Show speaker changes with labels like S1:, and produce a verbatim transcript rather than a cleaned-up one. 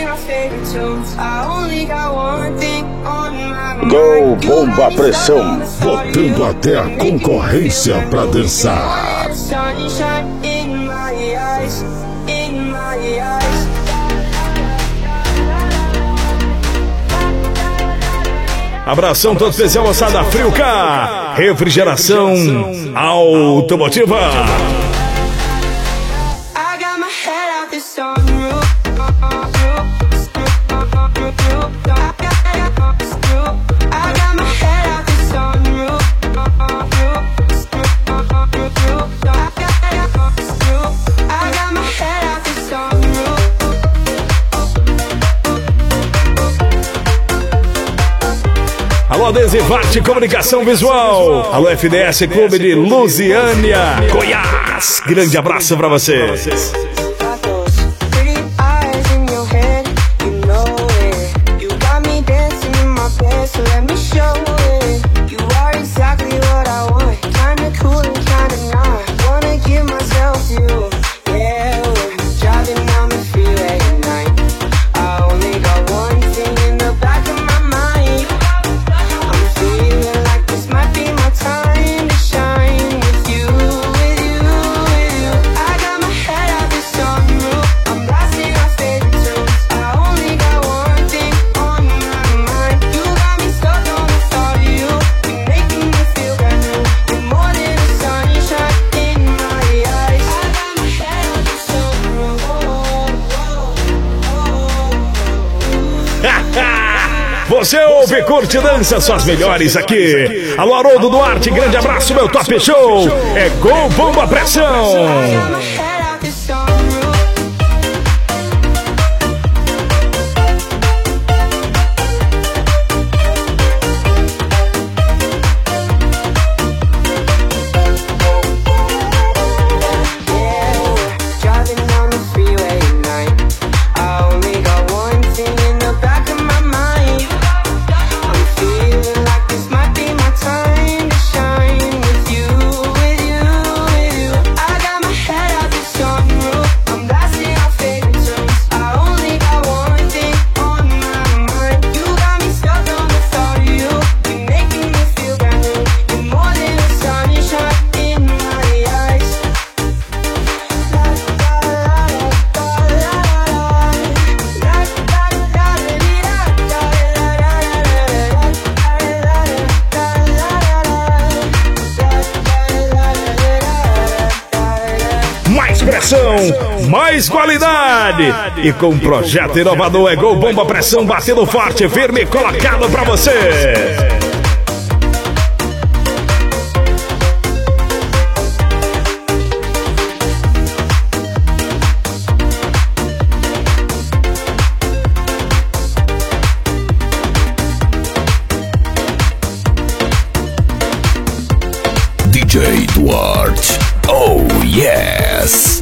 S1: Gol Bomba Pressão, botando até a concorrência pra dançar.
S2: Abração todo especial, moçada. Friuca, refrigeração automotiva. Alô, Adesivarte Comunicação Visual. Alô, F D S Clube de Lusiânia, Goiás. Grande abraço pra vocês. Você ouve e curte e dança suas melhores aqui. Alô, Haroldo Duarte, grande abraço, meu Top Show. É Gol Bomba Pressão. Mais qualidade e com um projeto inovador. É Gol Bomba Pressão, batendo forte, firme, colocado pra você.
S3: D J Duarte, oh yes.